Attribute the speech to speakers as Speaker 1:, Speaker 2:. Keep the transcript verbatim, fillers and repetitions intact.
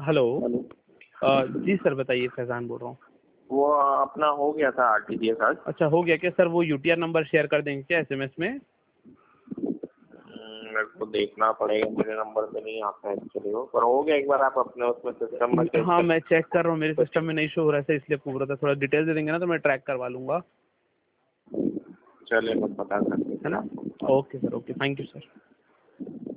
Speaker 1: Hello.
Speaker 2: Hello.
Speaker 1: अ, जी sir बताइए, फैज़ान बोल रहा हूँ।
Speaker 2: वो अपना हो गया था आरटीजीएस आज।
Speaker 1: अच्छा हो गया क्या सर? वो यूटीआर नंबर शेयर कर देंगे क्या एसएमएस में?
Speaker 2: हम्म, मेरे को देखना पड़ेगा, मेरे नंबर पे नहीं आता है एक्चुअली वो, पर हो गया। एक बार आप अपने उसमें सिस्टम में चेक
Speaker 1: हाँ
Speaker 2: कर।
Speaker 1: मैं चेक कर रहा हूँ, मेरे सिस्टम में नहीं शो हो रहा है इसलिए पूछ रहा था। थोड़ा डिटेल दे देंगे ना तो मैं ट्रैक करवा लूँगा।
Speaker 2: चलिए मैं पता करके
Speaker 1: है
Speaker 2: फिर
Speaker 1: ना?
Speaker 2: आपको।
Speaker 1: Okay sir, okay, thank you sir.